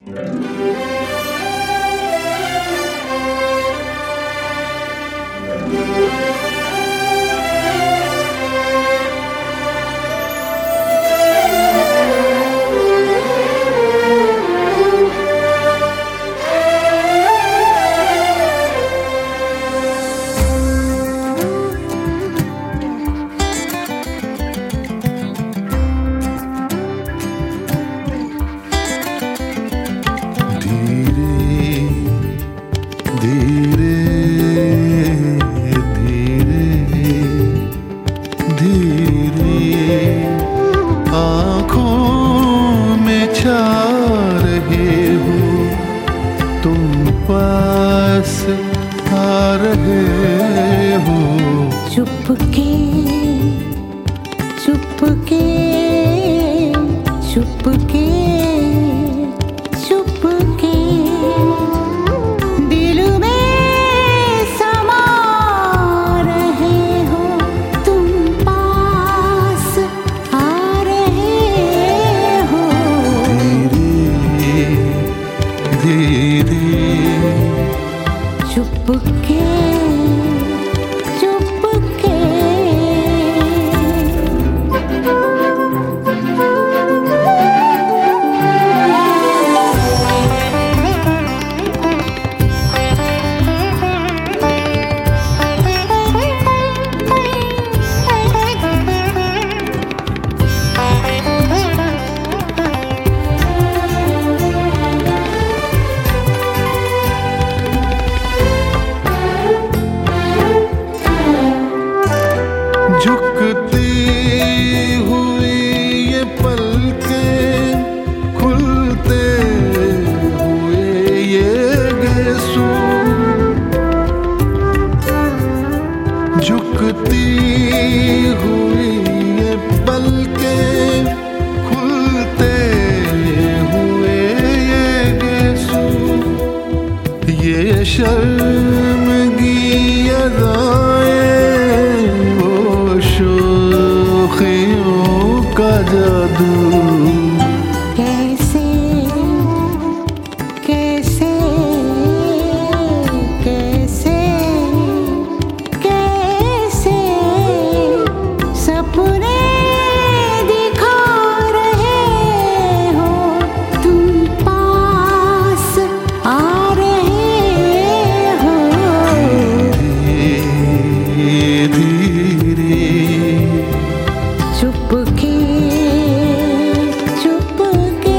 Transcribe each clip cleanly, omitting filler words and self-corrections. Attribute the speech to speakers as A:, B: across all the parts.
A: आ रहे हो
B: चुपके चुपके चुपके चुपके दिल में समा रहे हो, तुम पास आ रहे हो।
A: धीरे धीरे
B: चुपके
A: झुकती हुई ये पलकें, खुलते हुए ये गेसू, झुकती हुई ये पलकें, खुलते हुए ये गेसू, ये शर्मगी अदाएं, का जादू
B: कैसे कैसे कैसे कैसे सपने दिखा रहे हो, तुम पास आ रहे हो।
A: धीरे
B: चुपके चुपके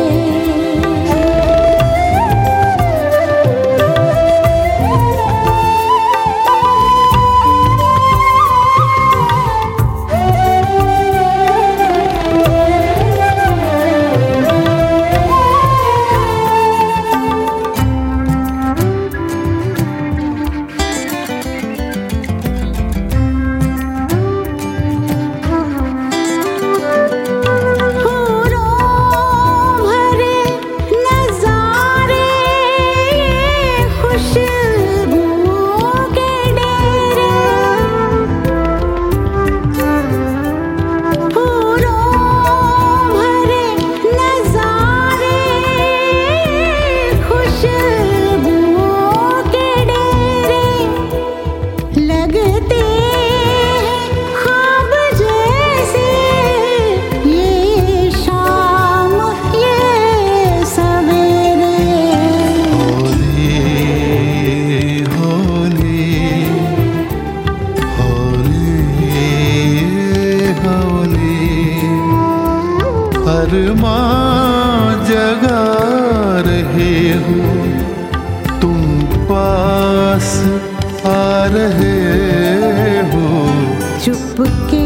A: अरमां जगा रहे हो, तुम पास आ रहे हो।
B: चुपके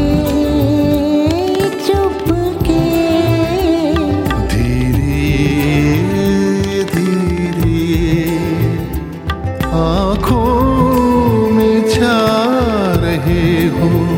B: चुपके
A: धीरे धीरे आँखों में छा रहे हो।